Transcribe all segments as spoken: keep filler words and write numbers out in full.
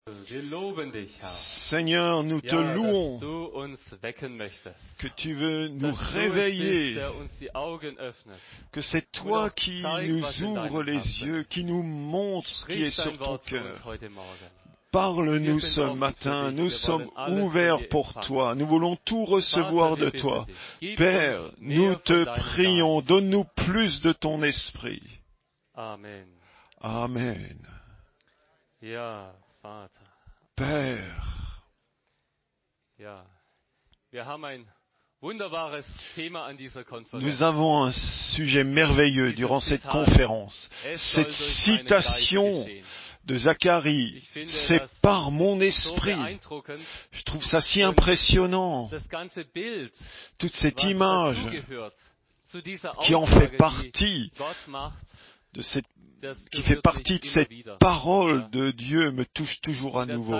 Seigneur, nous te louons que tu veux nous réveiller, que c'est toi qui nous ouvres les yeux, qui nous montre ce qui est sur ton cœur. Parle-nous ce matin, nous sommes ouverts pour toi, nous voulons tout recevoir de toi. Père, nous te prions, donne-nous plus de ton esprit. Amen. Amen. Ja, Vater. Père, Ja, wir haben ein wunderbares Thema an dieser Konferenz. nous avons un sujet merveilleux durant cette conférence. Cette citation de Zacharie, c'est par mon esprit. Je trouve ça si impressionnant. Toute cette image qui en fait partie, de cette, qui fait partie de cette parole de Dieu me touche toujours à nouveau.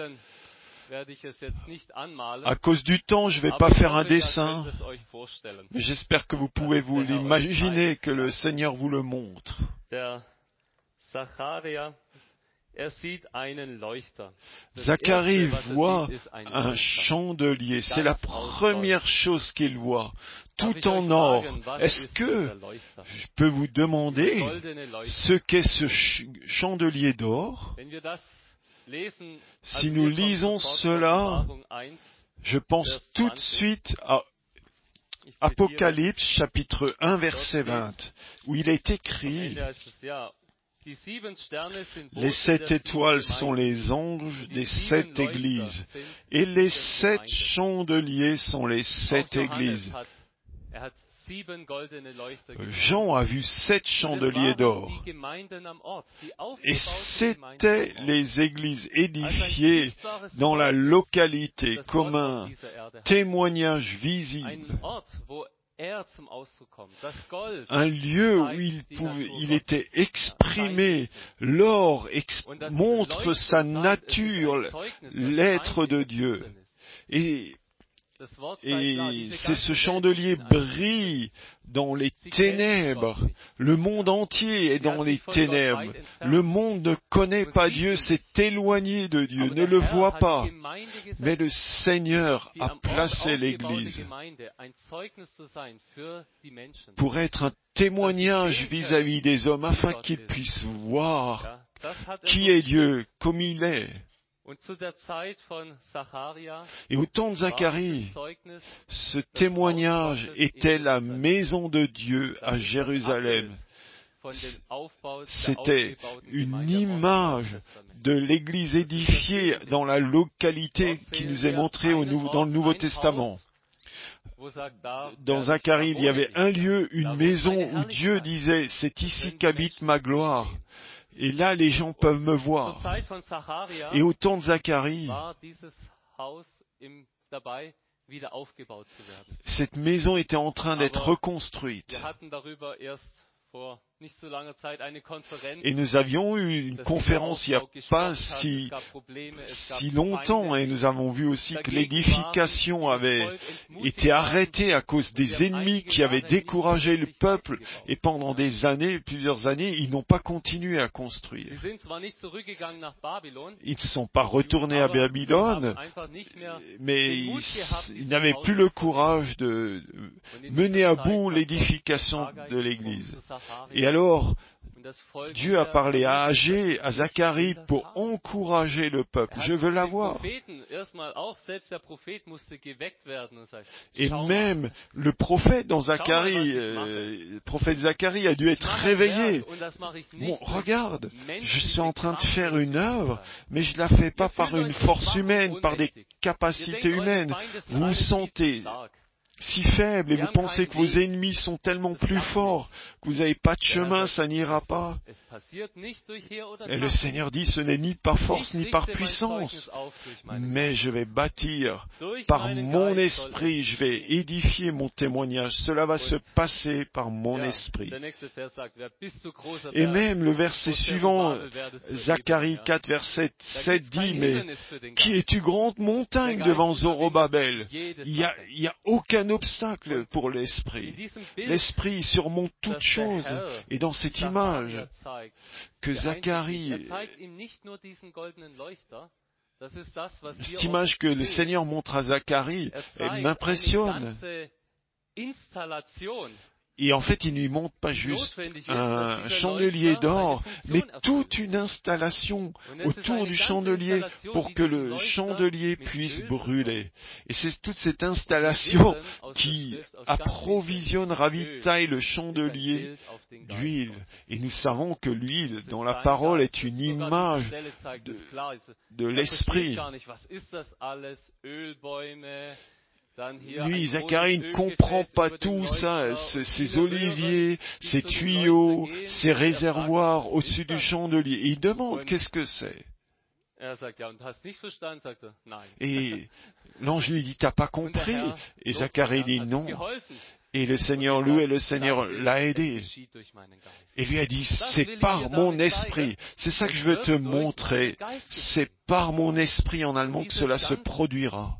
À cause du temps, je ne vais pas faire un dessin, mais j'espère que vous pouvez vous l'imaginer, que le Seigneur vous le montre. Zacharie voit un chandelier, c'est la première chose qu'il voit, tout en or. Est-ce que je peux vous demander ce qu'est ce chandelier d'or? Si nous lisons cela, je pense tout de suite à Apocalypse chapitre un verset vingt, où il est écrit: les sept étoiles sont les anges des sept églises, et les sept chandeliers sont les sept églises. Jean a vu sept chandeliers d'or, et c'étaient les églises édifiées dans la localité comme un témoignage visible. Un lieu où il, pouvait, il était exprimé, l'or ex- montre sa nature, l'être de Dieu. Et, et c'est ce chandelier brille dans les ténèbres. Le monde entier est dans les ténèbres. Le monde ne connaît pas Dieu, s'est éloigné de Dieu, ne le voit pas. Mais le Seigneur a placé l'Église pour être un témoignage vis-à-vis des hommes, afin qu'ils puissent voir qui est Dieu, comme il est. Et au temps de Zacharie, ce témoignage était la maison de Dieu à Jérusalem. C'était une image de l'Église édifiée dans la localité qui nous est montrée au nou- dans le Nouveau Testament. Dans Zacharie, il y avait un lieu, une maison où Dieu disait: c'est ici qu'habite ma gloire. Et là, les gens peuvent me voir. Et au temps de Zacharie, cette maison était en train d'être reconstruite. Et nous avions eu une conférence il n'y a pas si, si longtemps, et nous avons vu aussi que l'édification avait été arrêtée à cause des ennemis qui avaient découragé le peuple, et pendant des années, plusieurs années, ils n'ont pas continué à construire. Ils ne sont pas retournés à Babylone, mais ils, ils n'avaient plus le courage de mener à bout l'édification de l'Église. Et alors, Dieu a parlé à Agé, à Zacharie, pour encourager le peuple. Je veux l'avoir. Et même le prophète dans Zacharie, euh, le prophète Zacharie a dû être réveillé. Bon, regarde, je suis en train de faire une œuvre, mais je ne la fais pas par une force humaine, par des capacités humaines. Vous vous sentez si faible et vous pensez que vos ennemis sont tellement plus forts que vous n'avez pas de chemin, ça n'ira pas. Et le Seigneur dit: ce n'est ni par force ni par puissance, mais je vais bâtir par mon esprit, je vais édifier mon témoignage. Cela va se passer par mon esprit. Et même le verset suivant, Zacharie quatre, verset sept dit: mais qui es-tu, grande montagne devant Zorobabel? Il n'y a, il y a aucun un obstacle pour l'esprit. L'esprit surmonte toute chose. Et dans cette image que Zacharie, cette image que le Seigneur montre à Zacharie, elle m'impressionne. Et en fait, il ne lui montre pas juste un chandelier d'or, mais toute une installation autour du chandelier pour que le chandelier puisse brûler. Et c'est toute cette installation qui approvisionne, ravitaille le chandelier d'huile. Et nous savons que l'huile, dans la parole, est une image de, de l'esprit. Lui, Zacharie, ne comprend pas tout ça, ces oliviers, ces tuyaux, ces réservoirs au-dessus du chandelier. Et il demande qu'est-ce que c'est. Et l'ange lui dit, t'as pas compris? Et Zacharie dit non. Et le Seigneur loue et le Seigneur l'a aidé. Et lui a dit, c'est par mon esprit. C'est ça que je veux te montrer. C'est par mon esprit en allemand que cela se produira.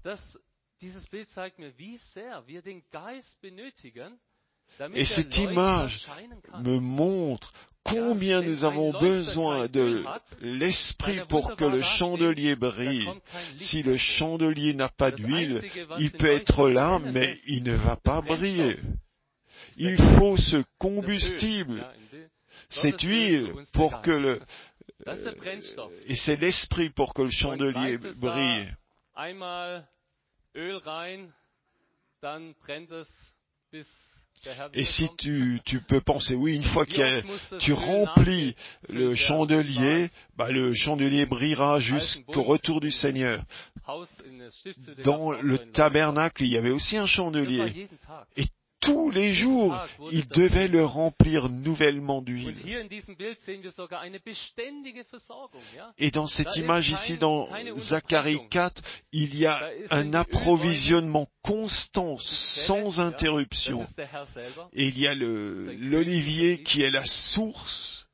Et cette image me montre combien nous avons besoin de l'esprit pour que le chandelier brille. Si le chandelier n'a pas d'huile, il peut être là, mais il ne va pas briller. Il faut ce combustible, cette huile, pour que le... Euh, et c'est l'esprit pour que le chandelier brille. Et si tu, tu peux penser, oui, une fois que tu remplis le chandelier, bah, le chandelier brillera jusqu'au retour du Seigneur. Dans le tabernacle, il y avait aussi un chandelier. Et tous les jours, il devait le remplir nouvellement d'huile. Et dans cette image ici, dans Zacharie quatre, il y a un approvisionnement constant, sans interruption. Et il y a le, l'olivier qui est la source.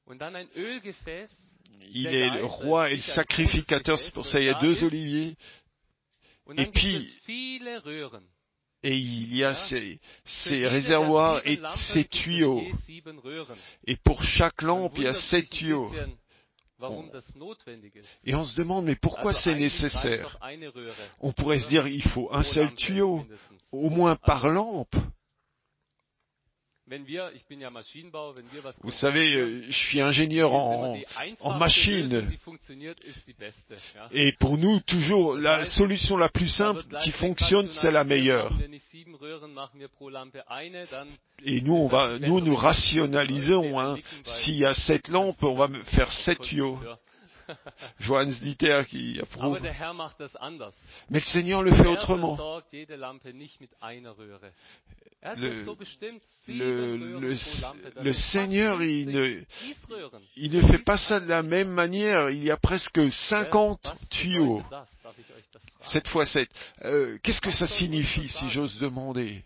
Il est le roi et le sacrificateur, c'est pour ça il y a deux oliviers. Et puis... Et il y a ces, ces réservoirs et ces tuyaux. Et pour chaque lampe, il y a sept tuyaux. Bon. Et on se demande, mais pourquoi c'est nécessaire? On pourrait se dire, il faut un seul tuyau, au moins par lampe. Vous savez, je suis ingénieur en, en machine. Et pour nous, toujours, la solution la plus simple qui fonctionne, c'est la meilleure. Et nous, on va, nous, nous rationalisons. Hein. S'il y a sept lampes, on va faire sept tuyaux. Johannes Dieter qui approuve. Mais le Seigneur le fait autrement. Le, le, le, le Seigneur, il ne, il ne fait pas ça de la même manière. Il y a presque cinquante tuyaux. sept fois sept. Euh, qu'est-ce que ça signifie, si j'ose demander?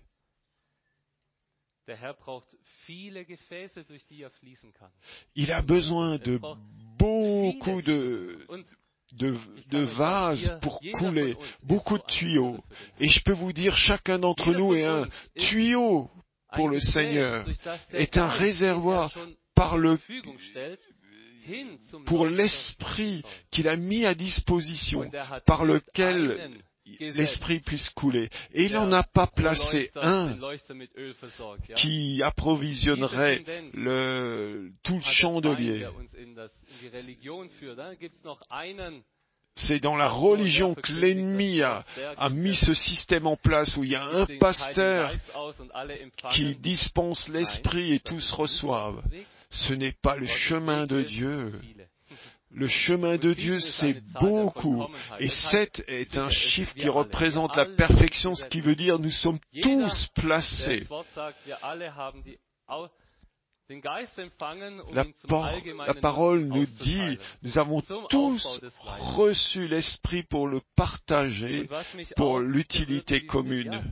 Il a besoin de beaucoup de, de, de vases pour couler, beaucoup de tuyaux. Et je peux vous dire, chacun d'entre nous est un tuyau pour le Seigneur, est un réservoir par le, pour l'esprit qu'il a mis à disposition, par lequel l'esprit puisse couler. Et il n'en a pas placé un qui approvisionnerait le, tout le chandelier. C'est dans la religion que l'ennemi a, a mis ce système en place où il y a un pasteur qui dispense l'esprit et tous reçoivent. Ce n'est pas le chemin de Dieu. Le chemin de Dieu, c'est beaucoup. Et sept est un chiffre qui représente la perfection, ce qui veut dire nous sommes tous placés. La, por- la parole nous dit, nous avons tous reçu l'Esprit pour le partager, pour l'utilité commune.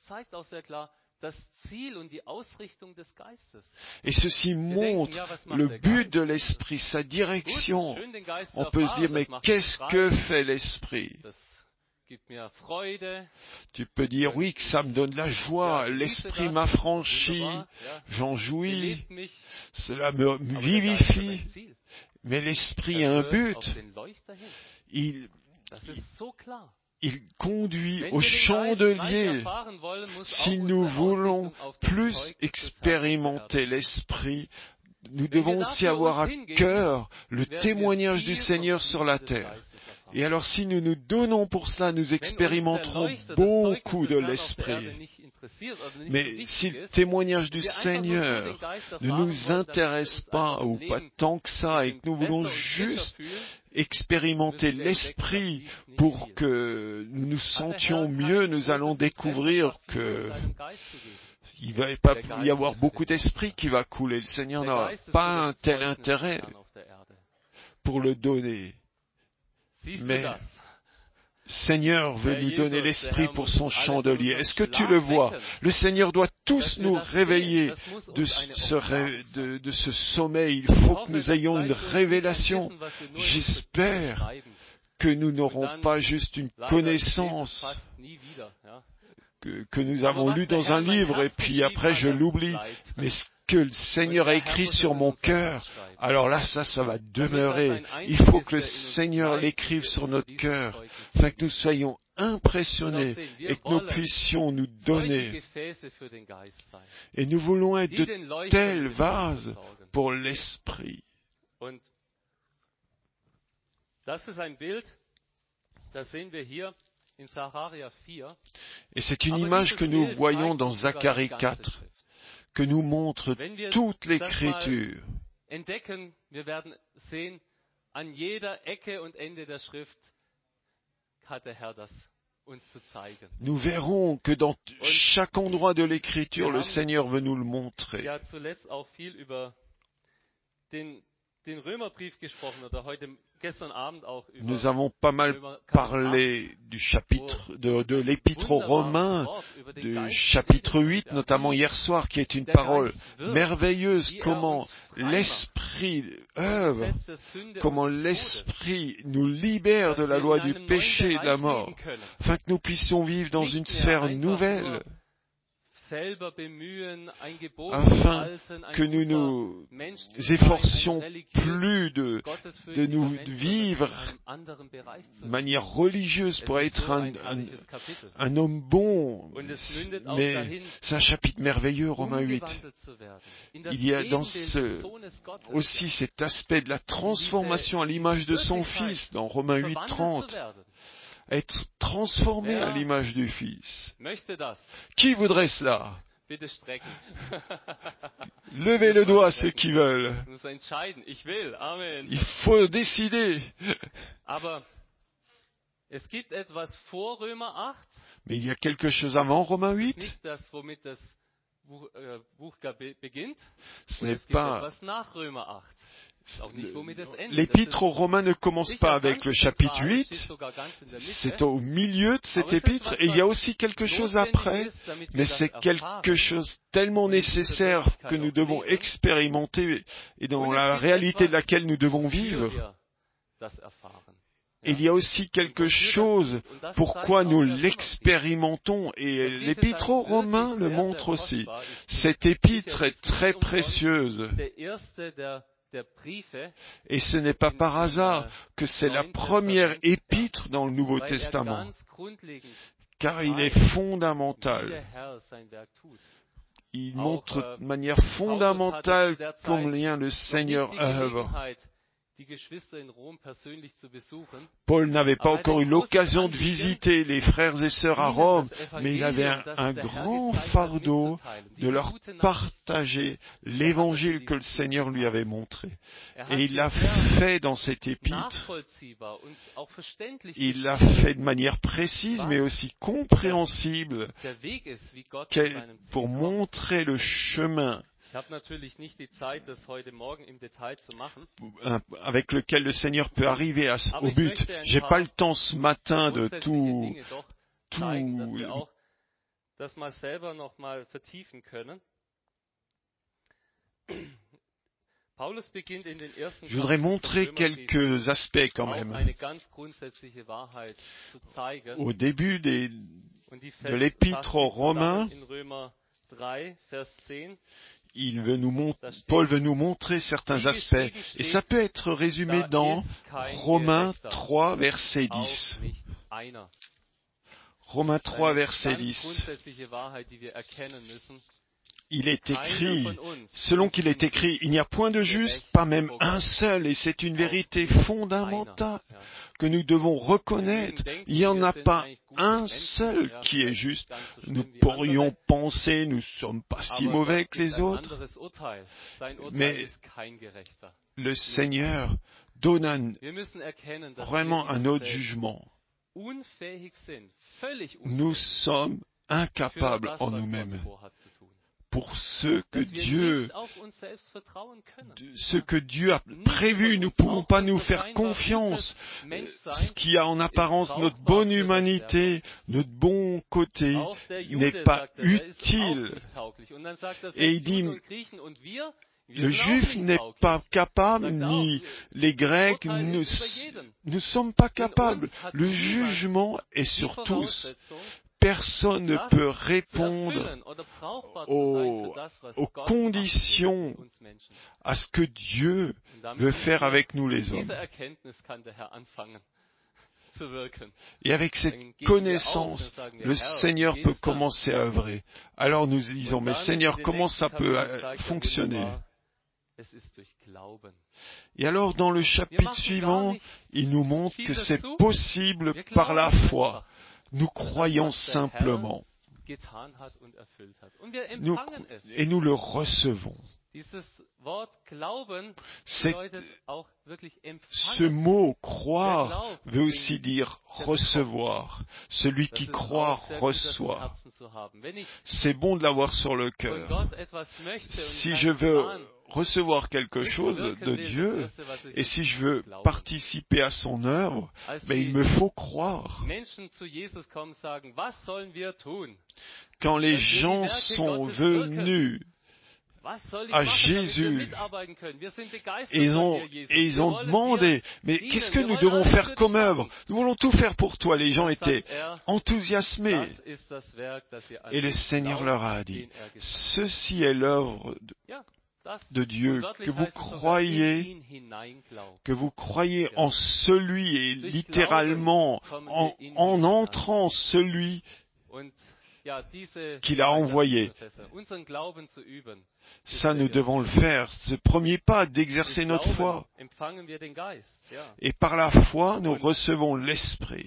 Et ceci montre le but de l'Esprit, sa direction. On peut se dire, mais qu'est-ce que fait l'Esprit? Tu peux dire oui, que ça me donne la joie, l'esprit m'affranchit, j'en jouis, cela me vivifie, mais l'esprit a un but. Il, il conduit au chandelier. Si nous voulons plus expérimenter l'esprit, nous devons aussi avoir à cœur le témoignage du Seigneur sur la terre. Et alors, si nous nous donnons pour cela, nous expérimenterons beaucoup de l'Esprit. Mais si le témoignage du Seigneur ne nous intéresse pas, ou pas tant que ça, et que nous voulons juste expérimenter l'Esprit pour que nous nous sentions mieux, nous allons découvrir que il va pas y avoir beaucoup d'esprit qui va couler. Le Seigneur n'a pas un tel intérêt pour le donner. Mais Seigneur veut nous donner l'esprit pour son chandelier. Est-ce que tu le vois? Le Seigneur doit tous nous réveiller de ce, ré... de, de ce sommeil. Il faut que nous ayons une révélation. J'espère que nous n'aurons pas juste une connaissance que, que nous avons lue dans un livre et puis après je l'oublie. Mais ce que le Seigneur a écrit sur mon cœur, alors là, ça, ça va demeurer. Il faut que le Seigneur l'écrive sur notre cœur, afin que nous soyons impressionnés et que nous puissions nous donner. Et nous voulons être de tels vases pour l'Esprit. Et c'est une image que nous voyons dans Zacharie quatre, que nous montre toute l'Écriture. Nous verrons que dans chaque endroit de l'Écriture, le Seigneur veut nous le montrer. Nous avons pas mal parlé du chapitre de, de l'Épître aux Romains, du chapitre huit, notamment hier soir, qui est une parole merveilleuse, comment l'Esprit œuvre, comment l'Esprit nous libère de la loi du péché et de la mort, afin que nous puissions vivre dans une sphère nouvelle, afin que nous nous efforcions plus de, de nous vivre de manière religieuse pour être un, un, un homme bon. Mais c'est un chapitre merveilleux, Romains huit. Il y a dans ce, aussi cet aspect de la transformation à l'image de son Fils, dans Romains huit, trente. Être transformé à l'image du Fils. Qui voudrait cela? Levez le doigt ceux qui veulent. Il faut décider. Mais il y a quelque chose avant Romains huit. Ce n'est pas... L'épître aux Romains ne commence pas avec le chapitre huit, c'est au milieu de cet épître, et il y a aussi quelque chose après, mais c'est quelque chose tellement nécessaire que nous devons expérimenter et dans la réalité de laquelle nous devons vivre. Il y a aussi quelque chose pourquoi nous l'expérimentons, et l'épître aux Romains le montre aussi. Cette épître est très précieuse. Et ce n'est pas par hasard que c'est la première épître dans le Nouveau Testament, car il est fondamental. Il montre de manière fondamentale combien le Seigneur œuvre. Paul n'avait pas encore eu l'occasion de visiter les frères et sœurs à Rome, mais il avait un, un grand fardeau de leur partager l'évangile que le Seigneur lui avait montré. Et il l'a fait dans cet épître. Il l'a fait de manière précise, mais aussi compréhensible, pour montrer le chemin avec lequel le Seigneur peut arriver à, au but. J'ai pas le temps ce matin de tout, tout. Je voudrais montrer quelques aspects quand même. Au début des, de l'épître aux Romains, il veut nous mont- Paul veut nous montrer certains aspects. Et ça peut être résumé dans Romains trois, verset dix. Romains trois, verset dix. Il est écrit, selon qu'il est écrit, il n'y a point de juste, pas même un seul, et c'est une vérité fondamentale que nous devons reconnaître. Il n'y en a pas un seul qui est juste. Nous pourrions penser, nous ne sommes pas si mauvais que les autres, mais le Seigneur donne un, vraiment un autre jugement. Nous sommes incapables en nous-mêmes. Pour ce que Dieu, ce que Dieu a prévu, nous ne pouvons pas nous faire confiance. Ce qui a en apparence notre bonne humanité, notre bon côté, n'est pas utile. Et il dit, le Juif n'est pas capable, ni les Grecs, nous ne sommes pas capables. Le jugement est sur tous. Personne ne peut répondre aux, aux conditions, à ce que Dieu veut faire avec nous les hommes. Et avec cette connaissance, le Seigneur peut commencer à œuvrer. Alors nous disons, mais Seigneur, comment ça peut fonctionner ? Et alors dans le chapitre suivant, il nous montre que c'est possible par la foi. Nous croyons simplement. Nous, et nous le recevons. C'est, ce mot croire veut aussi dire recevoir. Celui qui croit reçoit. C'est bon de l'avoir sur le cœur. Si je veux recevoir quelque chose de Dieu, et si je veux participer à son œuvre, ben il me faut croire. Quand les gens sont venus à Jésus, et ils ont, et ils ont demandé, mais qu'est-ce que nous devons faire comme œuvre ? Nous voulons tout faire pour toi. Les gens étaient enthousiasmés. Et le Seigneur leur a dit, ceci est l'œuvre de, de Dieu, que vous croyez, que vous croyez en celui, et littéralement, en, en entrant celui qu'il a envoyé. Ça, nous devons le faire. Ce premier pas d'exercer notre foi. Et par la foi, nous recevons l'Esprit.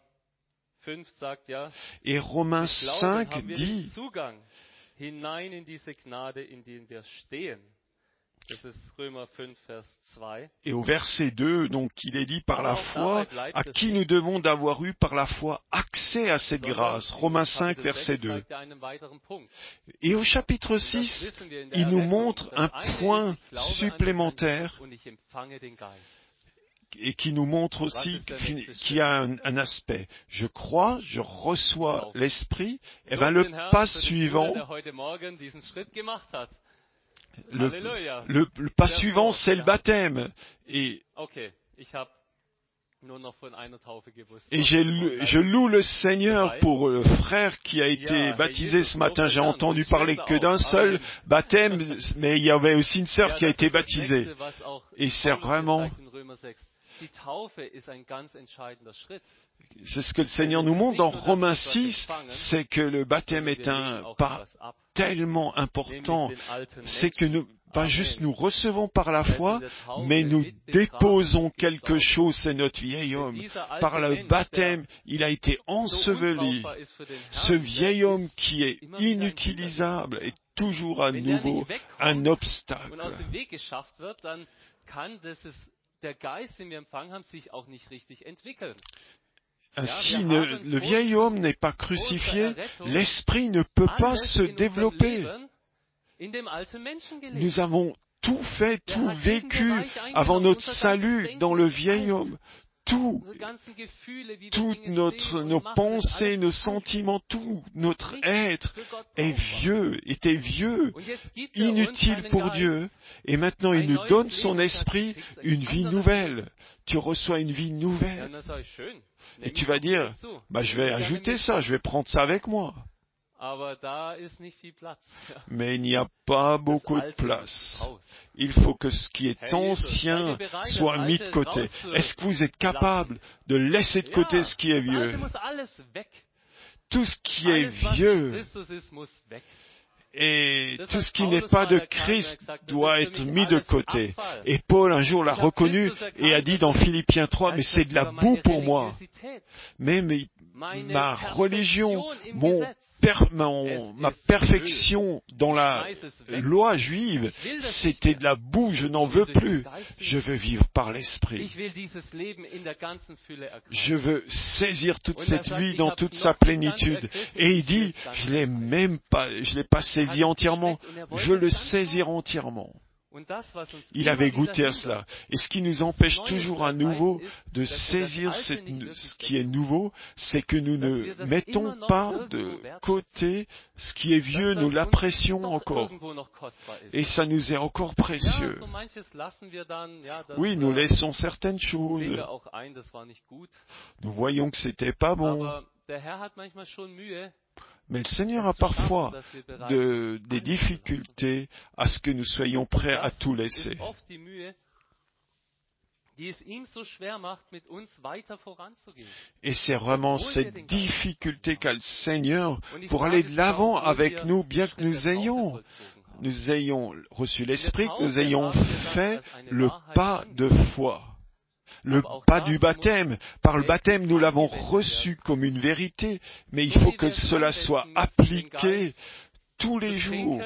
Et Romains cinq dit, et au verset deux, donc, il est dit par la foi, à qui nous devons d'avoir eu par la foi accès à cette grâce. Romains cinq, verset deux. Et au chapitre six, il nous montre un point supplémentaire et qui nous montre aussi qu'il y a un, un aspect. Je crois, je reçois l'Esprit, et bien le pas suivant, Le, le, le pas suivant, c'est le baptême. Et, et j'ai, je loue le Seigneur pour le frère qui a été baptisé ce matin. J'ai entendu parler que d'un seul baptême, mais il y avait aussi une sœur qui a été baptisée. Et c'est vraiment... C'est ce que le Seigneur nous montre dans Romains six, c'est que le baptême est un pas tellement important. C'est que nous, pas juste nous recevons par la foi, mais nous déposons quelque chose, c'est notre vieil homme. Par le baptême, il a été enseveli. Ce vieil homme qui est inutilisable est toujours à nouveau un obstacle. Ainsi, ne, le vieil homme n'est pas crucifié, l'esprit ne peut pas se développer. Nous avons tout fait, tout vécu avant notre salut dans le vieil homme. tout, toutes notre, nos pensées, nos sentiments, tout notre être est vieux, était vieux, inutile pour Dieu. Et maintenant, il nous donne son esprit, une vie nouvelle. Tu reçois une vie nouvelle. Et tu vas dire, bah, je vais ajouter ça, je vais prendre ça avec moi. Mais il n'y a pas beaucoup de place. Il faut que ce qui est ancien soit mis de côté. Est-ce que vous êtes capable de laisser de côté ce qui est vieux? Tout ce qui est vieux et tout ce qui n'est pas de Christ doit être mis de côté. Et Paul un jour l'a reconnu et a dit dans Philippiens trois, mais c'est de la boue pour moi. Mais, mais ma religion, mon Per, mon, ma perfection dans la loi juive, c'était de la boue, je n'en veux plus. Je veux vivre par l'Esprit. Je veux saisir toute cette vie dans toute sa plénitude. Et il dit, je l'ai même pas, je l'ai pas saisi entièrement, je veux le saisir entièrement. Il avait goûté à cela. Et ce qui nous empêche toujours à nouveau de saisir cette, ce qui est nouveau, c'est que nous ne mettons pas de côté ce qui est vieux, nous l'apprécions encore. Et ça nous est encore précieux. Oui, nous laissons certaines choses. Nous voyons que c'était pas bon. Mais le Seigneur a parfois de, des difficultés à ce que nous soyons prêts à tout laisser. Et c'est vraiment cette difficulté qu'a le Seigneur pour aller de l'avant avec nous, bien que nous ayons, nous ayons reçu l'Esprit, que nous ayons fait le pas de foi. Le pas du baptême. Par le baptême, nous l'avons reçu comme une vérité, mais il faut que cela soit appliqué tous les jours.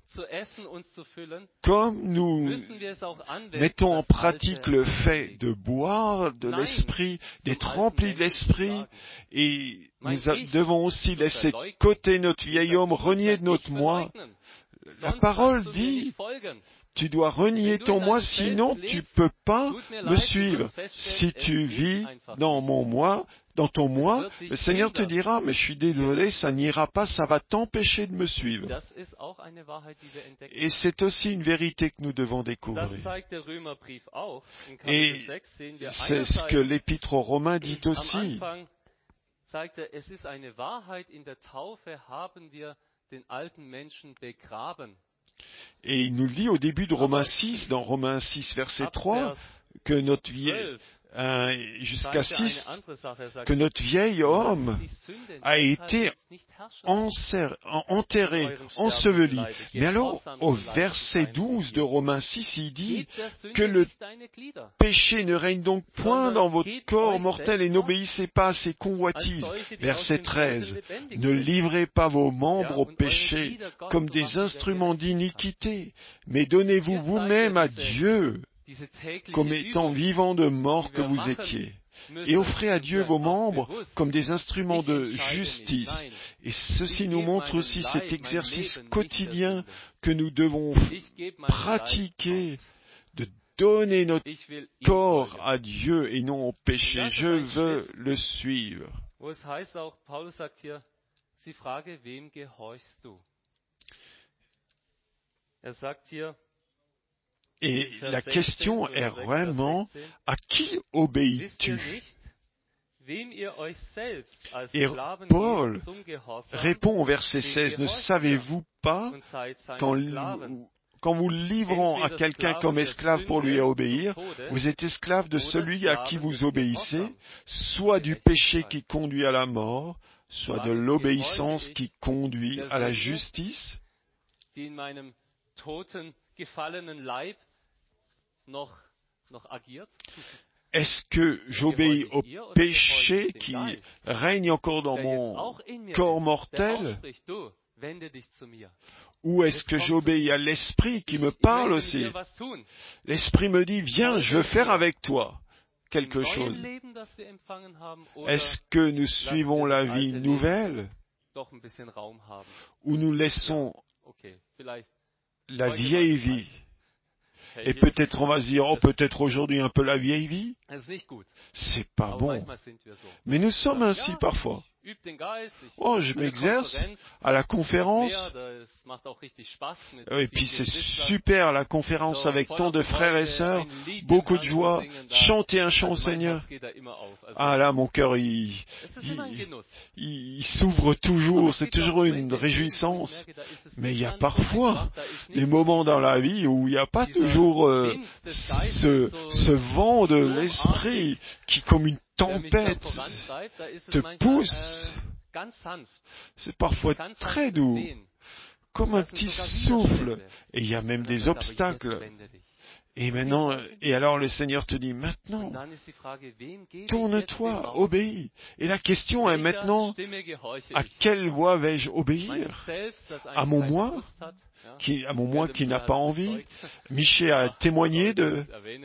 Comme nous mettons en pratique le fait de boire de l'Esprit, d'être remplis de l'Esprit, et nous devons aussi laisser de côté notre vieil homme, renier de notre moi. La parole dit, tu dois renier ton moi, sinon tu ne peux pas me suivre. Si tu vis dans mon moi, dans ton moi, le Seigneur te dira, mais je suis désolé, ça n'ira pas, ça va t'empêcher de me suivre. Et c'est aussi une vérité que nous devons découvrir. Et c'est ce que l'Épître aux Romains dit aussi. Et il nous dit au début de Romains six, dans Romains six, verset trois, que notre vieil, euh, jusqu'à six, que notre vieil homme a été enserré, enterré, enseveli. Mais alors, au verset douze de Romains six, il dit que le péché ne règne donc point dans votre corps mortel et n'obéissez pas à ses convoitises. Verset treize, ne livrez pas vos membres au péché comme des instruments d'iniquité, mais donnez-vous vous-même à Dieu comme étant vivant de mort que vous étiez. Et offrez à Dieu vos membres comme des instruments de justice. Et ceci nous montre aussi cet exercice quotidien que nous devons pratiquer, de donner notre corps à Dieu et non au péché. Je veux le suivre. Et la question est vraiment, à qui obéis-tu? Et Paul répond au verset seize, ne savez-vous pas qu'en qu'en vous livrant à quelqu'un comme esclave pour lui obéir, vous êtes esclave de celui à qui vous obéissez, soit du péché qui conduit à la mort, soit de l'obéissance qui conduit à la justice? Est-ce que j'obéis au péché qui règne encore dans mon corps mortel? Ou est-ce que j'obéis à l'Esprit qui me parle aussi? L'Esprit me dit, viens, je veux faire avec toi quelque chose. Est-ce que nous suivons la vie nouvelle? Ou nous laissons la vieille vie? Et peut-être on va se dire, oh, peut-être aujourd'hui un peu la vieille vie. C'est pas bon. Mais nous sommes ainsi parfois. Oh, je m'exerce à la conférence. Et puis c'est super, la conférence avec tant de frères et sœurs, beaucoup de joie, chanter un chant au Seigneur. Ah là, mon cœur, il, il, il, il s'ouvre toujours, c'est toujours une réjouissance. Mais il y a parfois des moments dans la vie où il n'y a pas toujours euh, ce, ce vent de l'esprit qui, comme une tempête, te pousse. C'est parfois très doux, comme un petit souffle. Et il y a même des obstacles. Et maintenant, et alors le Seigneur te dit, maintenant, tourne-toi, obéis. Et la question est maintenant, à quelle voix vais-je obéir? À mon moi? Qui, à mon moi qui n'a pas envie. Michel a témoigné de...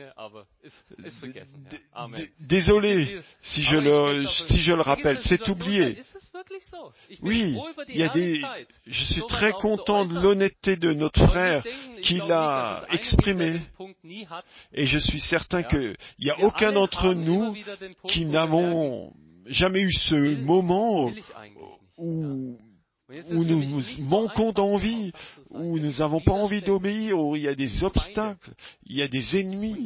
Désolé si je le, si je le rappelle, c'est oublié. Oui, il y a des... Je suis très content de l'honnêteté de notre frère qui l'a exprimé. Et je suis certain qu'il n'y a aucun d'entre nous qui n'avons jamais eu ce moment où... où nous manquons d'envie, où nous n'avons pas envie d'obéir, où il y a des obstacles, il y a des ennemis.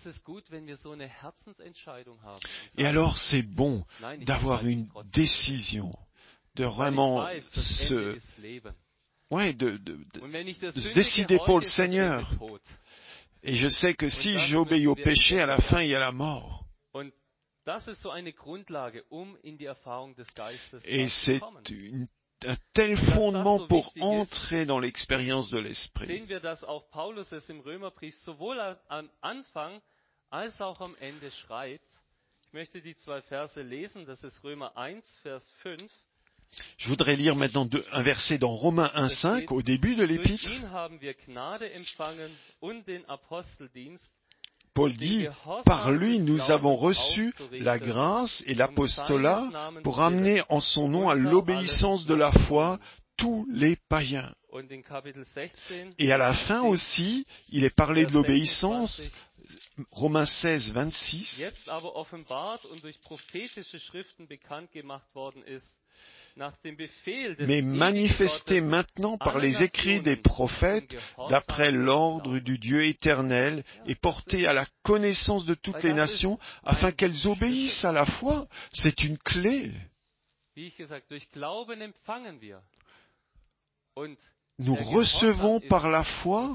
Et alors c'est bon d'avoir une décision, de vraiment se, ouais, de, de, de, de se décider pour le Seigneur. Et je sais que si j'obéis au péché, à la fin il y a la mort. Et c'est une un tel fondement pour entrer dans l'expérience de l'Esprit. Sehen wir, dass auch Paulus es im Römerbrief sowohl am Anfang als auch am Ende schreibt. Ich möchte die zwei Verse lesen, das ist Römer eins, Vers fünf. Je voudrais lire maintenant deux, un verset dans Romains un, cinq, au début de l'épître. Durch ihn haben wir Gnade empfangen und den Aposteldienst. Paul dit, par lui nous avons reçu la grâce et l'apostolat pour amener en son nom à l'obéissance de la foi tous les païens. Et à la fin aussi, il est parlé de l'obéissance, Romains seize, vingt-six. Mais manifesté maintenant par les écrits des prophètes, d'après l'ordre du Dieu éternel, et porté à la connaissance de toutes les nations, afin qu'elles obéissent à la foi. C'est une clé. Nous recevons par la foi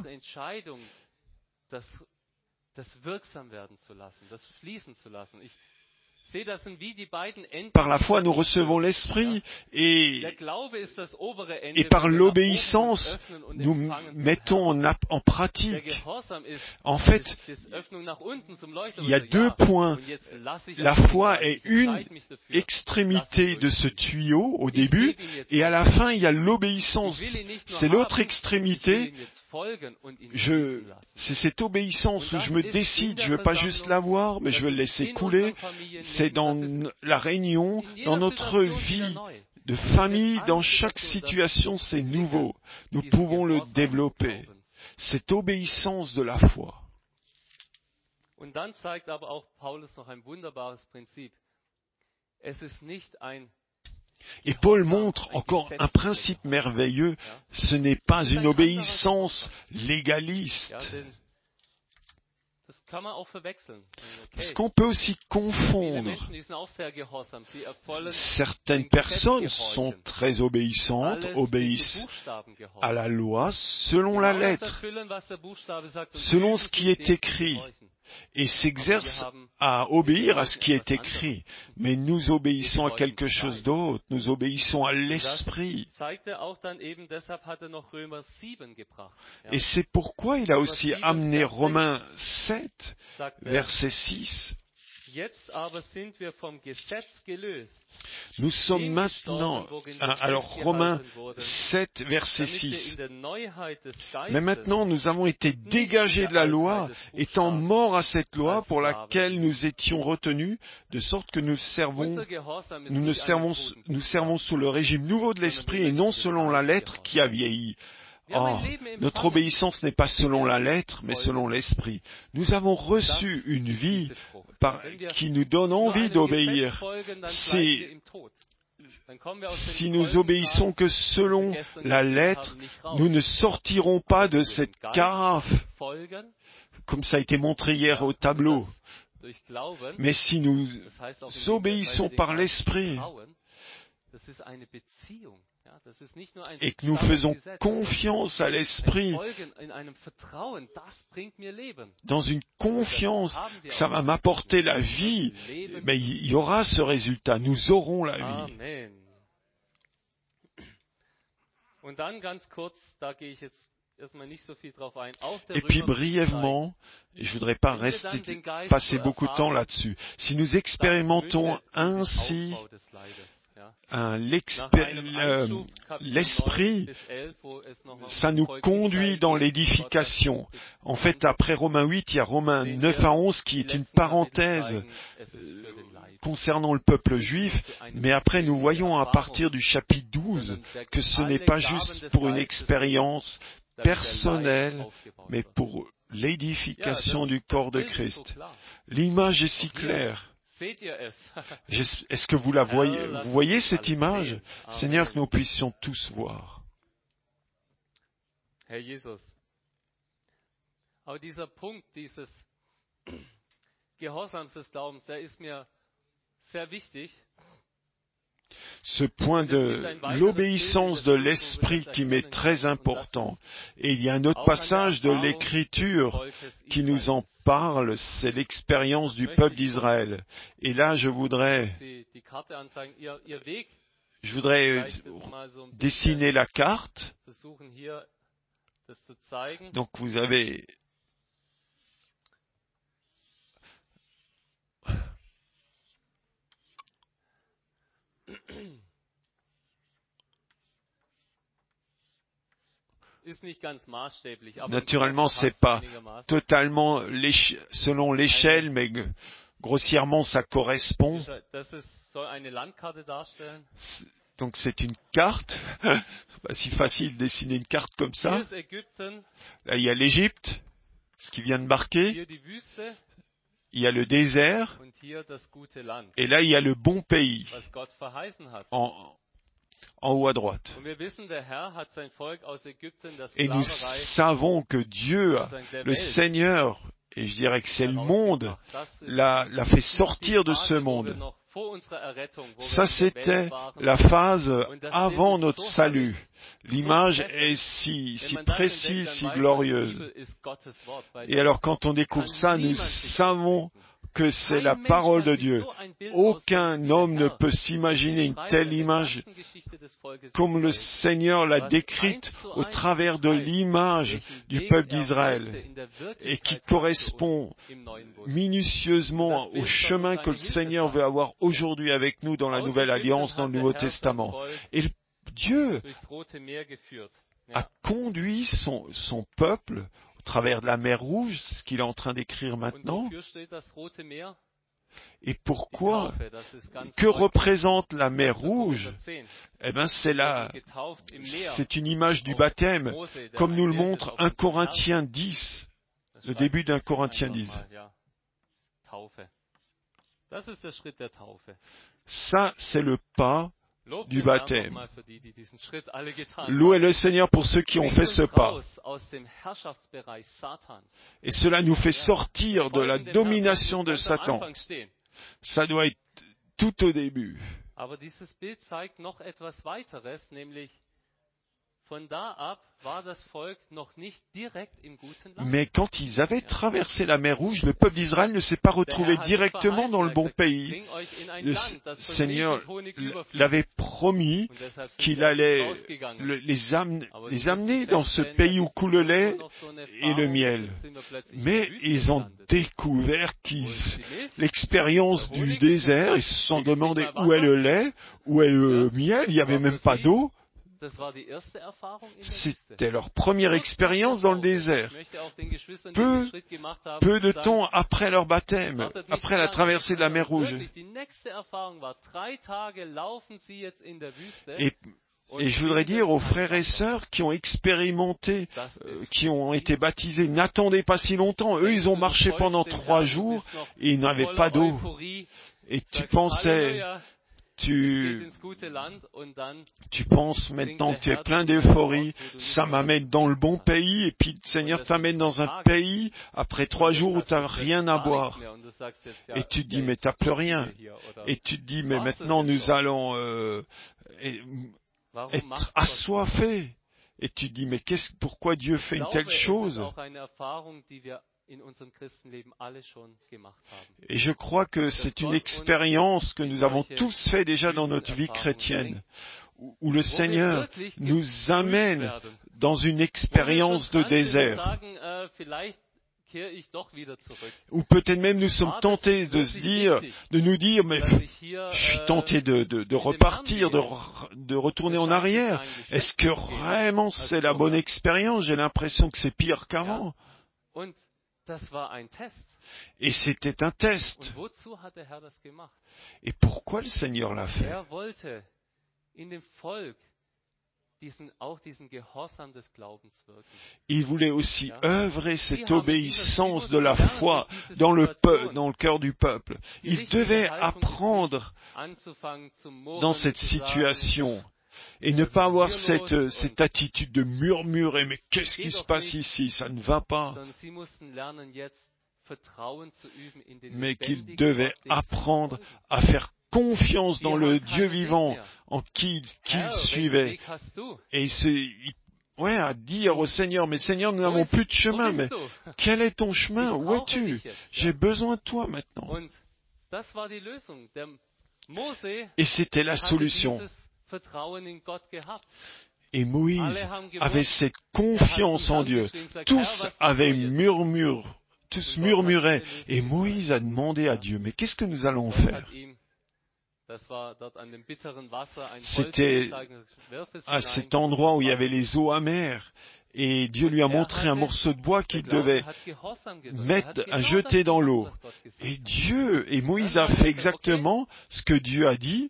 Par la foi, nous recevons l'Esprit et, et par l'obéissance, nous mettons en, en pratique. En fait, il y a deux points. La foi est une extrémité de ce tuyau au début et à la fin, il y a l'obéissance. C'est l'autre extrémité. Je, c'est cette obéissance où je me décide, je ne veux pas juste l'avoir, mais je veux le laisser couler. C'est dans la réunion, dans notre vie de famille, dans chaque situation, c'est nouveau. Nous pouvons le développer. Cette obéissance de la foi. Und dann zeigt aber auch Paulus noch ein wunderbares Prinzip. Es ist nicht ein Et Paul montre encore un principe merveilleux, ce n'est pas une obéissance légaliste. Parce qu'on peut aussi confondre. Certaines personnes sont très obéissantes, obéissent à la loi selon la lettre, selon ce qui est écrit, et s'exercent à obéir à ce qui est écrit. Mais nous obéissons à quelque chose d'autre, nous obéissons à l'Esprit. Et c'est pourquoi il a aussi amené Romains sept, verset six. Nous sommes maintenant, alors Romains sept, verset six. Mais maintenant nous avons été dégagés de la loi, étant morts à cette loi pour laquelle nous étions retenus, de sorte que nous servons, nous ne servons, nous servons sous le régime nouveau de l'esprit et non selon la lettre qui a vieilli. Oh, notre obéissance n'est pas selon la lettre, mais selon l'esprit. Nous avons reçu une vie par, qui nous donne envie d'obéir. Si, si nous obéissons que selon la lettre, nous ne sortirons pas de cette carafe, comme ça a été montré hier au tableau. Mais si nous obéissons par l'esprit, et que nous faisons confiance à l'esprit, dans une confiance que ça va m'apporter la vie, mais il y aura ce résultat, nous aurons la vie. Et puis brièvement, et je ne voudrais pas rester, passer beaucoup de temps là-dessus, si nous expérimentons ainsi Un, euh, l'esprit, ça nous conduit dans l'édification. En fait, après Romains huit, il y a Romains neuf à onze qui est une parenthèse euh, concernant le peuple juif, mais après nous voyons à partir du chapitre douze que ce n'est pas juste pour une expérience personnelle, mais pour l'édification du corps de Christ. L'image est si claire. Est-ce que vous la voyez? Vous voyez cette image? Seigneur, que nous puissions tous voir. Herr Jesus. Aber dieser Punkt dieses Gehorsams des Glaubens, der ist mir sehr wichtig. Ce point de l'obéissance de l'esprit qui m'est très important. Et il y a un autre passage de l'Écriture qui nous en parle, c'est l'expérience du peuple d'Israël. Et là, je voudrais, je voudrais dessiner la carte. Donc vous avez Naturellement, c'est pas totalement selon l'échelle, mais grossièrement, ça correspond. Donc, c'est une carte. C'est pas si facile de dessiner une carte comme ça. Là, il y a l'Égypte, ce qui vient de marquer. Il y a le désert. Et là, il y a le bon pays. En, en haut à droite. Et nous savons que Dieu, le Seigneur, et je dirais que c'est le monde, l'a, l'a fait sortir de ce monde. Ça, c'était la phase avant notre salut. L'image est si, si précise, si glorieuse. Et alors, quand on découvre ça, nous savons que c'est la parole de Dieu. Aucun homme ne peut s'imaginer une telle image comme le Seigneur l'a décrite au travers de l'image du peuple d'Israël et qui correspond minutieusement au chemin que le Seigneur veut avoir aujourd'hui avec nous dans la Nouvelle Alliance, dans le Nouveau Testament. Et Dieu a conduit son, son peuple au travers de la mer Rouge, ce qu'il est en train d'écrire maintenant. Et pourquoi? Que représente la mer Rouge? Eh bien, c'est la, c'est une image du baptême, comme nous le montre un Corinthiens dix, le début d'un Corinthiens dix. Ça, c'est le pas du baptême. Louez le Seigneur pour ceux qui ont fait ce pas. Et cela nous fait sortir de la domination de Satan. Ça doit être tout au début. Mais quand ils avaient traversé la mer Rouge, le peuple d'Israël ne s'est pas retrouvé directement dans le bon pays. Le Seigneur l'avait promis qu'il allait les amener, les amener dans ce pays où coule le lait et le miel. Mais ils ont découvert qu'ils, l'expérience du désert, ils se sont demandé où est le lait, où est le miel, il n'y avait même pas d'eau. C'était leur première expérience dans le désert. Peu, peu de temps après leur baptême, après la traversée de la mer Rouge. Et Et je voudrais dire aux frères et sœurs qui ont expérimenté, euh, qui ont été baptisés, n'attendez pas si longtemps. Eux, ils ont marché pendant trois jours et ils n'avaient pas d'eau. Et tu pensais, tu, tu penses maintenant, tu es plein d'euphorie, ça m'amène dans le bon pays, et puis le Seigneur t'amène dans un pays, après trois jours où tu n'as rien à boire. Et tu te dis, mais tu n'as plus rien. Et tu te dis, mais maintenant nous allons euh, être assoiffés. Et tu te dis, mais qu'est-ce, pourquoi Dieu fait une telle chose? Et je crois que c'est une expérience que nous avons tous fait déjà dans notre vie chrétienne, où le Seigneur nous amène dans une expérience de désert. Ou peut-être même nous sommes tentés de se dire, de nous dire, mais je suis tenté de, de, de repartir, de, de retourner en arrière. Est-ce que vraiment c'est la bonne expérience? J'ai l'impression que c'est pire qu'avant. Et c'était un test. Et pourquoi le Seigneur l'a fait? Il voulait aussi œuvrer cette obéissance de la foi dans le, peu, dans le cœur du peuple. Il devait apprendre dans cette situation et ne pas avoir cette, cette attitude de murmurer, mais qu'est-ce qui se passe ici? Ça ne va pas. Mais qu'il devait apprendre à faire confiance dans le Dieu vivant en qui qu'il suivait. Et se, ouais, à dire au Seigneur, mais Seigneur, nous n'avons plus de chemin, mais quel est ton chemin? Où es-tu? J'ai besoin de toi maintenant. Et c'était la solution. Et Moïse avait cette confiance en Dieu. Tous avaient murmuré, tous murmuraient. Et Moïse a demandé à Dieu, mais qu'est-ce que nous allons faire? C'était à cet endroit où il y avait les eaux amères. Et Dieu lui a montré un morceau de bois qu'il devait mettre, à jeter dans l'eau. Et Dieu, et Moïse a fait exactement ce que Dieu a dit.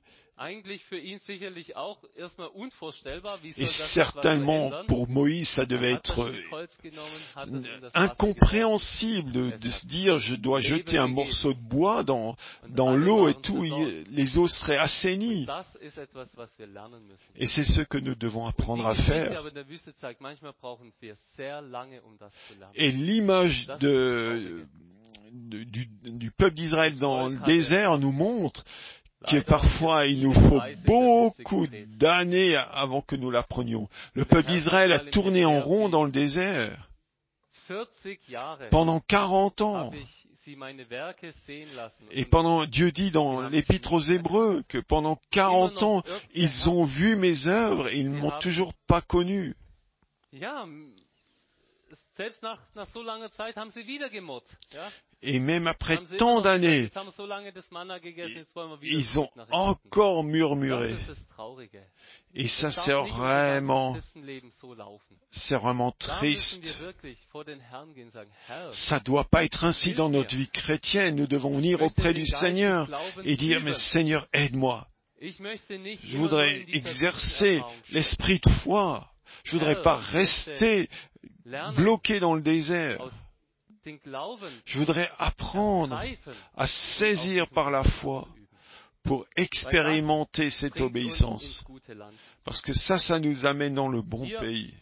Et certainement pour Moïse, ça devait être incompréhensible de, de se dire je dois jeter un morceau de bois dans, dans l'eau et tout, les eaux seraient assainies. Et c'est ce que nous devons apprendre à faire. Et l'image de, de, du, du peuple d'Israël dans le désert nous montre que parfois il nous faut beaucoup d'années avant que nous l'apprenions. Le peuple d'Israël a tourné en rond dans le désert pendant quarante ans. Et pendant, Dieu dit dans l'Épître aux Hébreux que pendant quarante ans, ils ont vu mes œuvres et ils ne m'ont toujours pas connu. Et même après tant d'années, ils ont encore murmuré. Et ça, c'est vraiment, c'est vraiment triste. Ça ne doit pas être ainsi dans notre vie chrétienne. Nous devons venir auprès du Seigneur et dire, mais Seigneur, aide-moi. Je voudrais exercer l'esprit de foi. Je ne voudrais pas rester bloqué dans le désert. Je voudrais apprendre à saisir par la foi pour expérimenter cette obéissance. Parce que ça, ça nous amène dans le bon pays.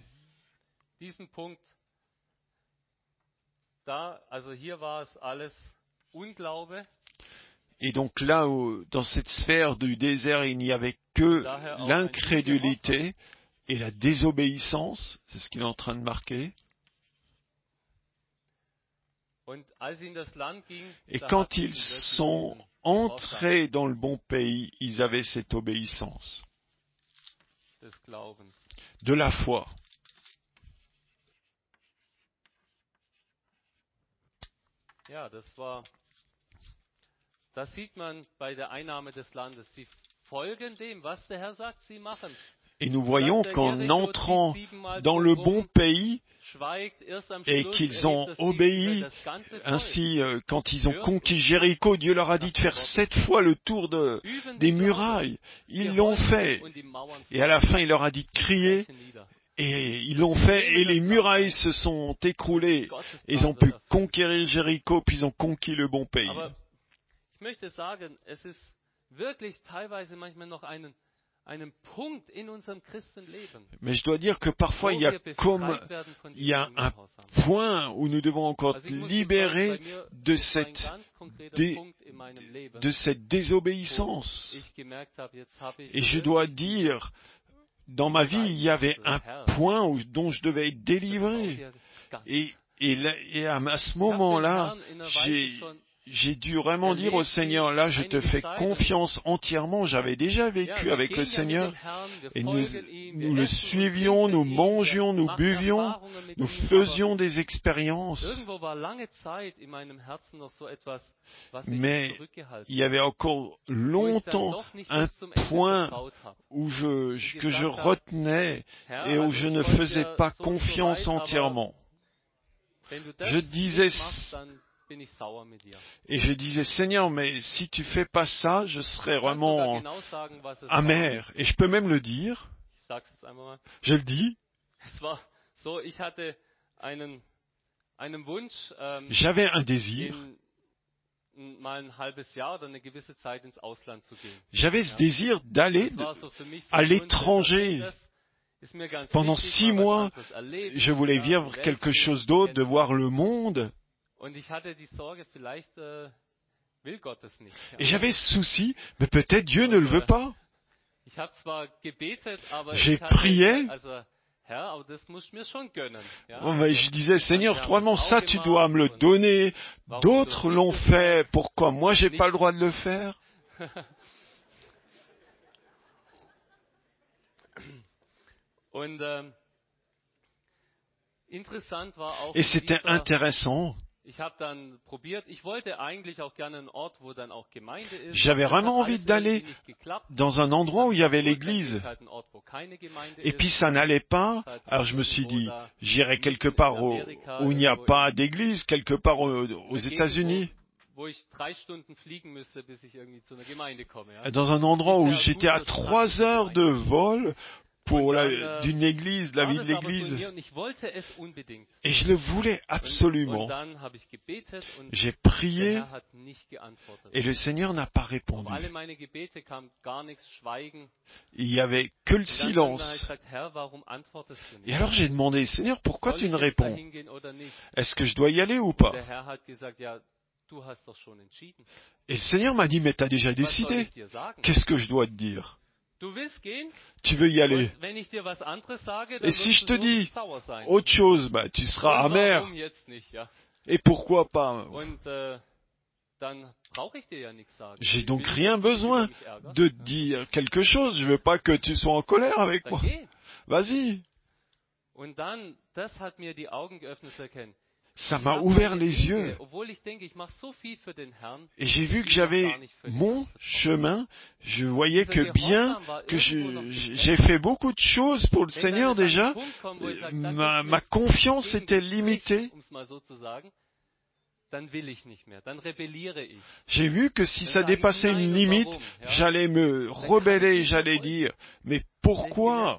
Et donc là, où, dans cette sphère du désert, il n'y avait que l'incrédulité et la désobéissance. C'est ce qu'il est en train de marquer. Et quand ils sont entrés dans le bon pays, ils avaient cette obéissance de la foi. Ja, das war, das sieht man bei der Einnahme des Landes. Sie folgen dem, was der Herr sagt, sie machen. Et nous voyons qu'en entrant dans le bon pays, et qu'ils ont obéi, ainsi euh, quand ils ont conquis Jéricho, Dieu leur a dit de faire sept fois le tour de, des murailles. Ils l'ont fait. Et à la fin, il leur a dit de crier. Et ils l'ont fait, et les murailles se sont écroulées. Et ils ont pu conquérir Jéricho, puis ils ont conquis le bon pays. Mais je dois dire que parfois il y a comme il y a un point où nous devons encore être libérés de cette dé, de cette désobéissance. Et je dois dire, dans ma vie, il y avait un point où, dont je devais être délivré. Et, et, là, et à, à ce moment-là, j'ai J'ai dû vraiment dire au Seigneur, là, je te fais confiance entièrement. J'avais déjà vécu avec le Seigneur et nous, nous le suivions, nous mangions, nous buvions, nous faisions des expériences. Mais il y avait encore longtemps un point où je, que je retenais et où je ne faisais pas confiance entièrement. Je disais... Et je disais, Seigneur, mais si tu fais pas ça, je serai vraiment amer. Et je peux même le dire. Je le dis. J'avais un désir. J'avais ce désir d'aller à l'étranger. Pendant six mois, je voulais vivre quelque chose d'autre, de voir le monde. Et j'avais ce souci, mais peut-être Dieu ne le veut pas. J'ai prié. Oh, mais je disais, Seigneur, toi, ça, tu dois me le donner. D'autres l'ont fait. Pourquoi moi, j'ai pas le droit de le faire? Et c'était intéressant. J'avais vraiment envie d'aller dans un endroit où il y avait l'église. Et puis ça n'allait pas. Alors je me suis dit, j'irai quelque part où, où il n'y a pas d'église, quelque part aux, aux États-Unis. Dans un endroit où j'étais à trois heures de vol pour la, d'une église, la vie de l'église. Et je le voulais absolument. J'ai prié et le Seigneur n'a pas répondu. Il n'y avait que le silence. Et alors j'ai demandé, Seigneur, pourquoi tu ne réponds? Est-ce que je dois y aller ou pas? Et le Seigneur m'a dit, mais tu as déjà décidé. Qu'est-ce que je dois te dire? Tu veux y aller. Et si je te dis autre chose, bah, tu seras amer. Et pourquoi pas? J'ai donc rien besoin de te dire quelque chose. Je veux pas que tu sois en colère avec moi. Vas-y. Ça m'a ouvert les yeux. Et j'ai vu que j'avais mon chemin. Je voyais que bien que je, j'ai fait beaucoup de choses pour le Seigneur déjà. Ma, ma confiance était limitée. J'ai vu que si ça dépassait une limite, j'allais me rebeller, j'allais dire, mais pourquoi?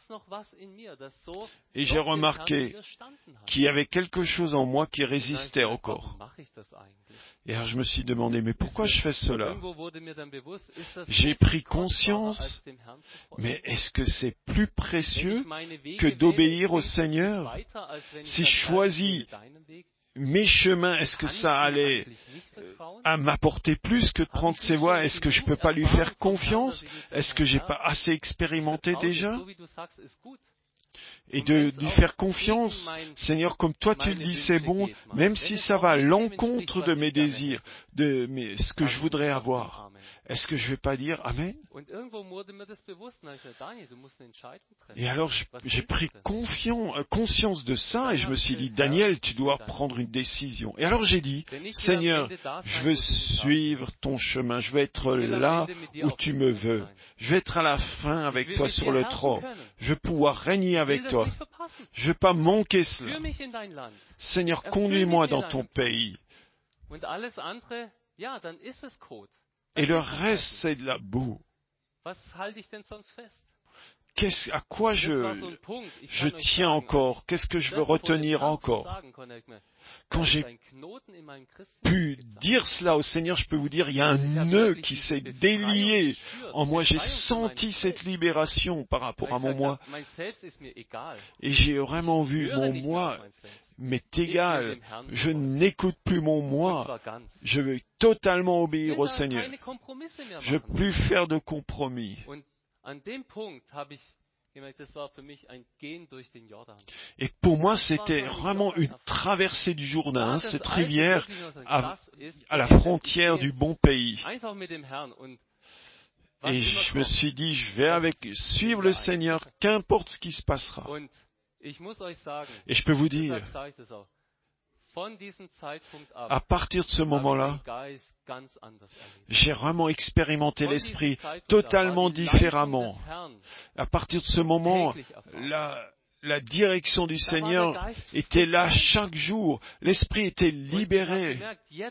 Et j'ai remarqué qu'il y avait quelque chose en moi qui résistait encore. Et alors je me suis demandé, mais pourquoi je fais cela? J'ai pris conscience, mais est-ce que c'est plus précieux que d'obéir au Seigneur? Si je choisis mes chemins, est-ce que ça allait à m'apporter plus que de prendre ses voies? Est-ce que je ne peux pas lui faire confiance? Est-ce que j'ai pas assez expérimenté déjà? Et de lui faire confiance, Seigneur, comme toi tu le dis, c'est bon, même si ça va à l'encontre de mes désirs, de mes, ce que je voudrais avoir. Est-ce que je ne vais pas dire Amen? Et alors j'ai pris confiance, conscience de ça et je me suis dit, Daniel, tu dois prendre une décision. Et alors j'ai dit, Seigneur, je veux suivre ton chemin, je veux être là où tu me veux. Je veux être à la fin avec toi sur le trône. Je veux pouvoir régner avec toi. Je ne veux pas manquer cela. Seigneur, conduis-moi dans ton pays. Et le reste, c'est de la boue. Qu'est-ce, à quoi je, je tiens encore? Qu'est-ce que je veux retenir encore? Quand j'ai pu dire cela au Seigneur, je peux vous dire, il y a un nœud qui s'est délié en moi. J'ai senti cette libération par rapport à mon moi. Et j'ai vraiment vu mon moi m'est égal. Je n'écoute plus mon moi. Je veux totalement obéir au Seigneur. Je ne veux plus faire de compromis. Et pour moi, c'était vraiment une traversée du Jourdain, hein, cette rivière à, à la frontière du bon pays. Et je me suis dit, je vais avec, suivre le Seigneur, qu'importe ce qui se passera. Et je peux vous dire, à partir de ce moment-là, j'ai vraiment expérimenté l'Esprit totalement différemment. À partir de ce moment, la, la direction du Seigneur était là chaque jour. L'Esprit était libéré.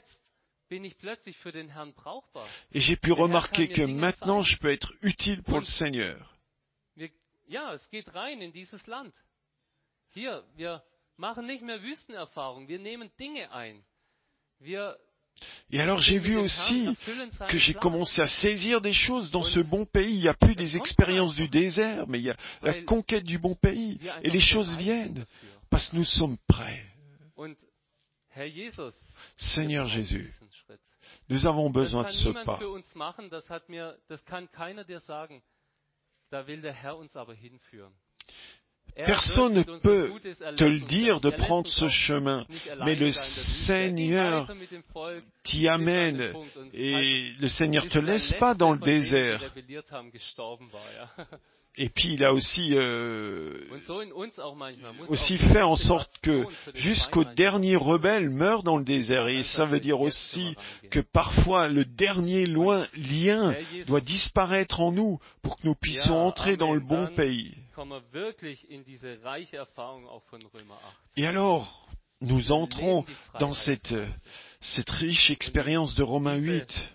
Et j'ai pu remarquer que maintenant, je peux être utile pour le Seigneur. Et alors j'ai vu aussi que j'ai commencé à saisir des choses dans ce bon pays. Il n'y a plus des expériences du désert, mais il y a la conquête du bon pays. Et les choses viennent parce que nous sommes prêts. Seigneur Jésus, nous avons besoin de ce pas. Personne ne peut te le dire de prendre ce chemin, mais le Seigneur t'y amène et le Seigneur ne te laisse pas dans le désert. Et puis il a aussi, euh, aussi fait en sorte que jusqu'au dernier rebelle meure dans le désert. Et ça veut dire aussi que parfois le dernier loin, lien doit disparaître en nous pour que nous puissions entrer dans le bon pays. Et alors, nous entrons dans cette, cette riche expérience de Romains huit.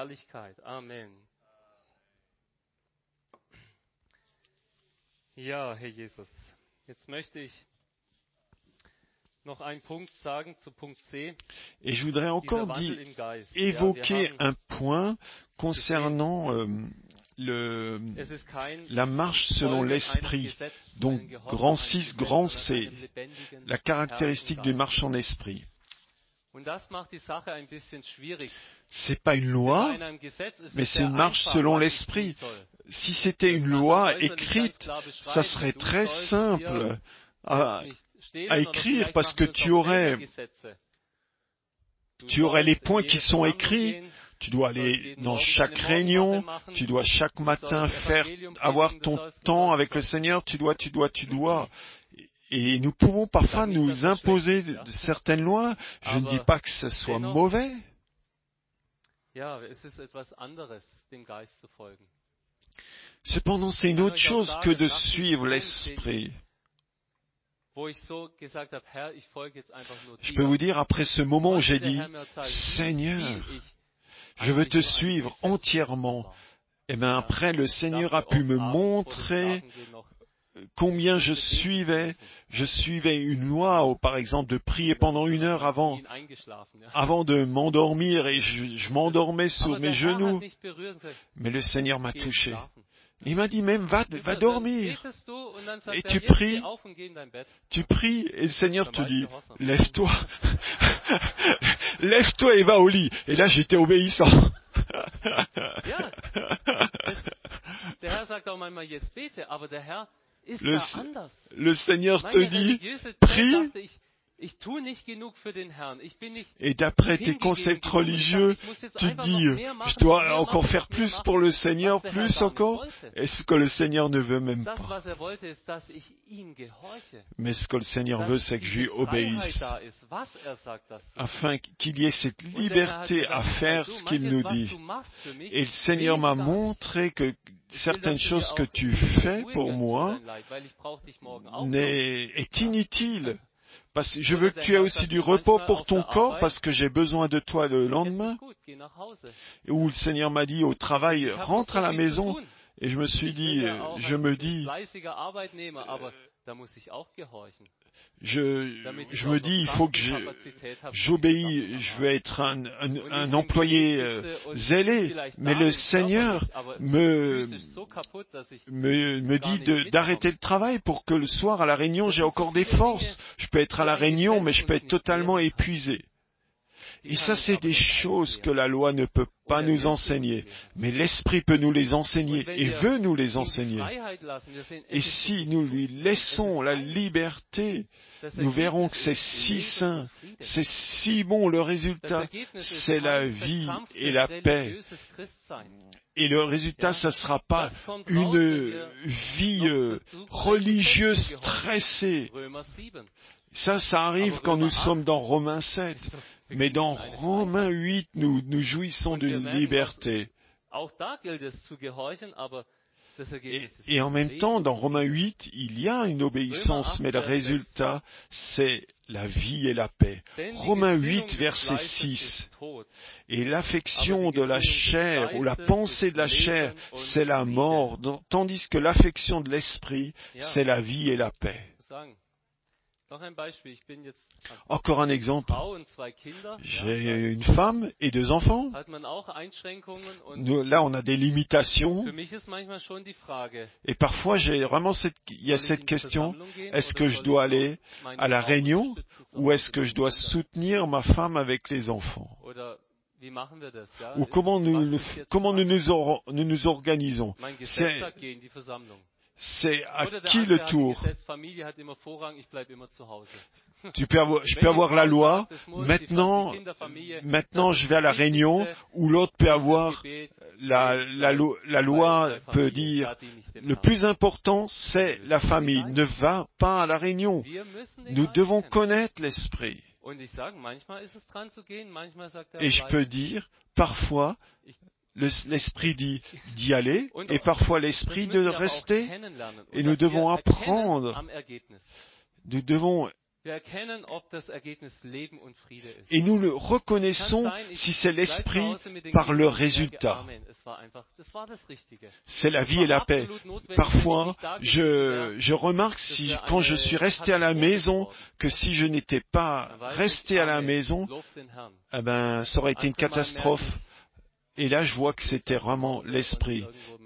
Ja, Herr Jesus. Jetzt möchte ich noch einen Punkt sagen zu Punkt C. Et je voudrais encore dire, évoquer un point concernant euh, le, la marche selon l'esprit. Donc, grand six, grand C, la caractéristique d'une marche en esprit. C'est pas une loi, mais c'est une marche selon l'esprit. Si c'était une loi écrite, ça serait très simple à, à écrire parce que tu aurais, tu aurais les points qui sont écrits. Tu dois aller dans chaque réunion, tu dois chaque matin faire, avoir ton temps avec le Seigneur, tu dois, tu dois, tu dois. Et nous pouvons parfois nous imposer certaines lois. Je ne dis pas que ce soit mauvais. Cependant, c'est une autre chose que de suivre l'Esprit. Je peux vous dire, après ce moment où j'ai dit, Seigneur, je veux te suivre entièrement, et bien après, le Seigneur a pu me montrer combien je suivais, je suivais une loi, par exemple, de prier pendant une heure avant, avant de m'endormir, et je, je m'endormais sur mes genoux. Mais le Seigneur m'a touché. Il m'a dit même, va, va dormir. Et tu pries, tu pries, et le Seigneur te dit, lève-toi. Lève-toi et va au lit. Et là, j'étais obéissant. Le, le Seigneur te dit, prie. Et d'après tes concepts religieux, tu dis, je dois encore faire plus pour le Seigneur, plus encore. Est-ce que le Seigneur ne veut même pas? Mais ce que le Seigneur veut, c'est que je lui obéisse, afin qu'il y ait cette liberté à faire ce qu'il nous dit. Et le Seigneur m'a montré que certaines choses que tu fais pour moi est inutile. Parce que je veux que tu aies aussi du repos pour ton corps, parce que j'ai besoin de toi le lendemain. Où le Seigneur m'a dit au travail, rentre à la maison. Et je me suis dit, je me dis, je, je me dis, il faut que je, j'obéis, je veux être un, un, un employé euh, zélé, mais le Seigneur me, me, me dit de, d'arrêter le travail pour que le soir à la réunion, j'ai encore des forces. Je peux être à la réunion, mais je peux être totalement épuisé. Et ça, c'est des choses que la loi ne peut pas nous enseigner. Mais l'Esprit peut nous les enseigner et veut nous les enseigner. Et si nous lui laissons la liberté, nous verrons que c'est si sain, c'est si bon. Le résultat, c'est la vie et la paix. Et le résultat, ça ne sera pas une vie euh, religieuse stressée. Ça, ça arrive quand nous sommes dans Romains sept. Mais dans Romains huit, nous, nous jouissons d'une liberté. Et, et en même temps, dans Romains huit, il y a une obéissance, mais le résultat, c'est la vie et la paix. Romains huit, verset six. Et l'affection de la chair, ou la pensée de la chair, c'est la mort, tandis que l'affection de l'esprit, c'est la vie et la paix. Encore un exemple. J'ai une femme et deux enfants. Nous, là, on a des limitations. Et parfois, j'ai vraiment cette, il y a cette question, est-ce que je dois aller à la réunion ou est-ce que je dois soutenir ma femme avec les enfants? Ou comment nous, comment nous nous, or, nous, nous organisons? C'est, C'est à qui le tour? Tu peux avoir, je peux avoir la loi, maintenant, maintenant je vais à la réunion, ou l'autre peut avoir, la, la, la loi peut dire, le plus important c'est la famille, ne va pas à la réunion. Nous devons connaître l'esprit. Et je peux dire, parfois, l'esprit dit d'y aller, et parfois l'esprit de rester, et nous devons apprendre, nous devons, et nous le reconnaissons si c'est l'esprit par le résultat. C'est la vie et la paix. Parfois, je, je remarque si, quand je suis resté à la maison, que si je n'étais pas resté à la maison, eh ben, ça aurait été une catastrophe. Et là, je vois que c'était vraiment l'esprit.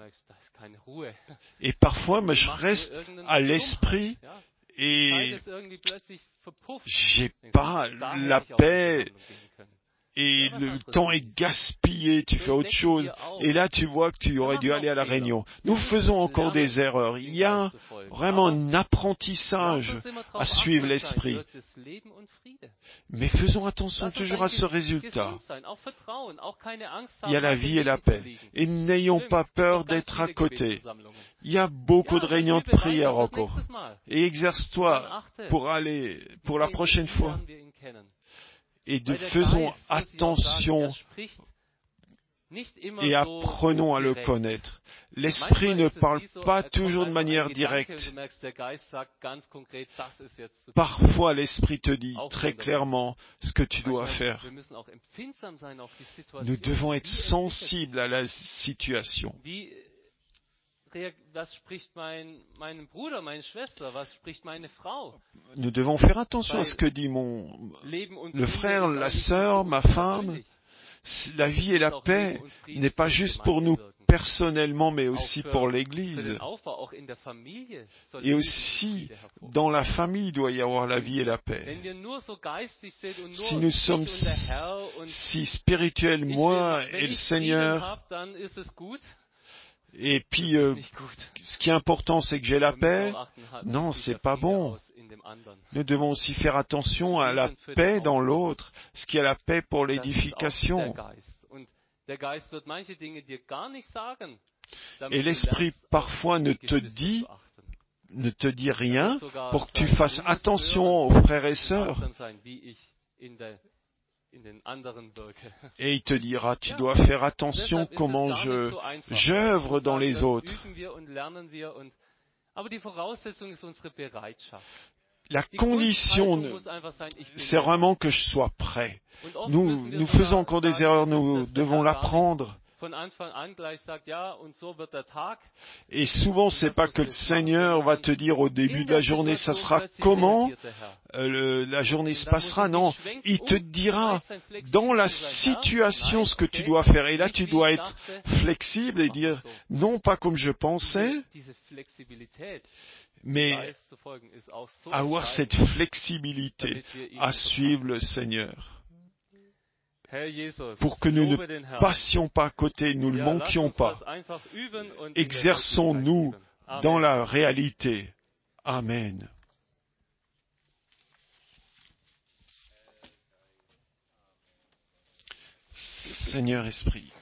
Et parfois, moi, je reste à l'esprit et j'ai pas la paix et le temps est gaspillé, tu fais autre chose. Et là, tu vois que tu aurais dû aller à la réunion. Nous faisons encore des erreurs. Il y a vraiment un apprentissage à suivre l'esprit. Mais faisons attention toujours à ce résultat. Il y a la vie et la paix. Et n'ayons pas peur d'être à côté. Il y a beaucoup de réunions de prière encore. Et exerce-toi pour aller, pour la prochaine fois. Et de faisons attention et apprenons à le connaître. L'Esprit ne parle pas toujours de manière directe. Parfois, l'Esprit te dit très clairement ce que tu dois faire. Nous devons être sensibles à la situation. Nous devons faire attention à ce que dit mon, le frère, la sœur, ma femme. La vie et la paix n'est pas juste pour nous personnellement, mais aussi pour l'Église. Et aussi, dans la famille, il doit y avoir la vie et la paix. Si nous sommes si spirituels, moi et le Seigneur, Et puis, euh, ce qui est important, c'est que j'ai la paix. Non, c'est pas bon. Nous devons aussi faire attention à la paix dans l'autre, ce qui est la paix pour l'édification. Et l'Esprit parfois ne te dit, ne te dit rien pour que tu fasses attention aux frères et sœurs. Et il te dira, tu dois faire attention comment je, j'œuvre dans les autres. La condition, c'est vraiment que je sois prêt. Nous, nous faisons encore des erreurs, nous devons l'apprendre. Et souvent, c'est pas que le Seigneur va te dire au début de la journée, ça sera comment euh, le, la journée se passera. Non, il te dira dans la situation ce que tu dois faire. Et là, tu dois être flexible et dire, non pas comme je pensais, mais avoir cette flexibilité à suivre le Seigneur. Pour que nous ne passions pas à côté, nous ne manquions pas. Exerçons-nous dans la réalité. Amen. Seigneur Esprit,